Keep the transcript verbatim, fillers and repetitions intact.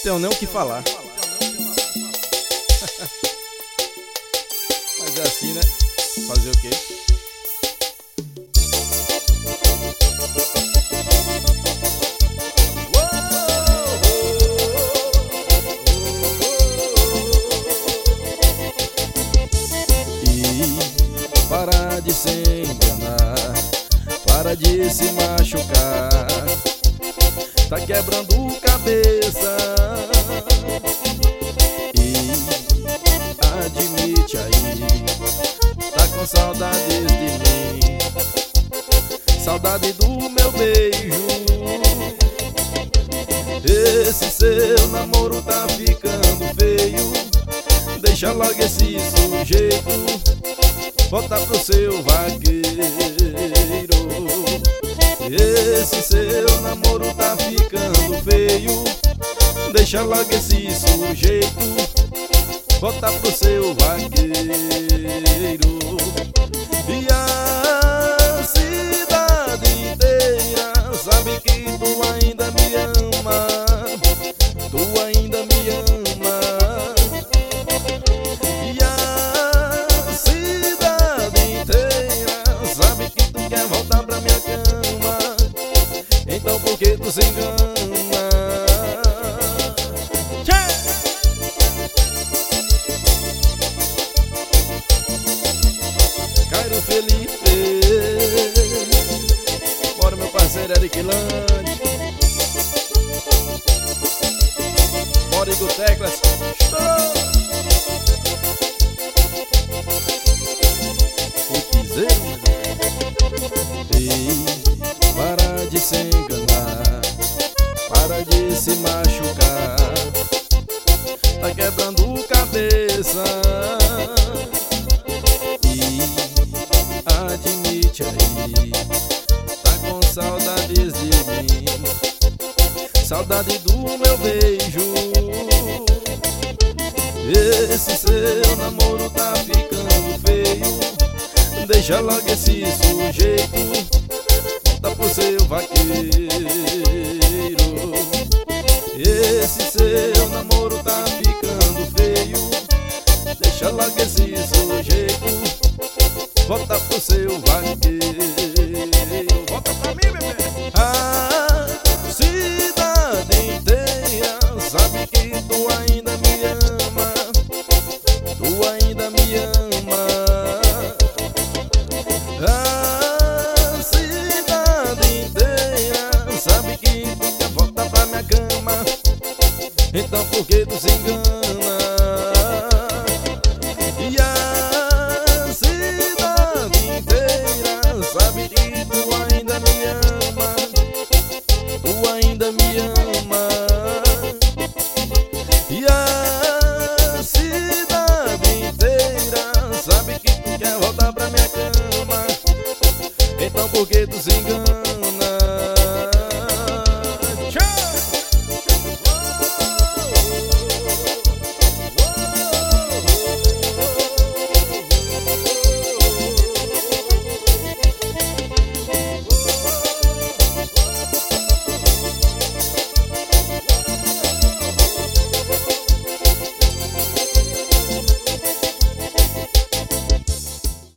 Tenho nem o que falar. Mas é assim, né? Fazer o quê? E para de se enganar, para de se machucar, tá quebrando cabeça. E admite aí, tá com saudades de mim, saudade do meu beijo. Esse seu namoro tá ficando feio, deixa logo esse sujeito, volta pro seu vaqueiro. Esse seu namoro tá ficando feio, deixa logo esse sujeito, volta pro seu vaqueiro. E a cidade inteira sabe que tu ainda me ama, tu ainda me ama. E a cidade inteira sabe que tu quer voltar pra minha cama, então por que tu se engana? Cairo Felipe, bora meu parceiro Eric Lande, bora Igor Teclas, o piseiro. E para de se enganar, para de se machucar, tá quebrando cabeça. E admite aí, tá com saudades de mim, saudade do meu beijo. Esse seu namoro tá ficando feio, deixa logo esse sujeito, volta pro seu vaqueiro. Esse seu namoro tá ficando feio, deixa logo esse sujeito, volta pro seu vaqueiro. Volta pra mim, bebê. A cidade inteira sabe que tu ainda me ama, tu ainda me ama. A cidade inteira sabe que tu quer voltar pra minha cama, então por que tu se engana? E a cidade inteira sabe que tu ainda me ama, tu ainda me ama. E a cidade inteira sabe que tu quer voltar pra minha cama, então por que tu se engana?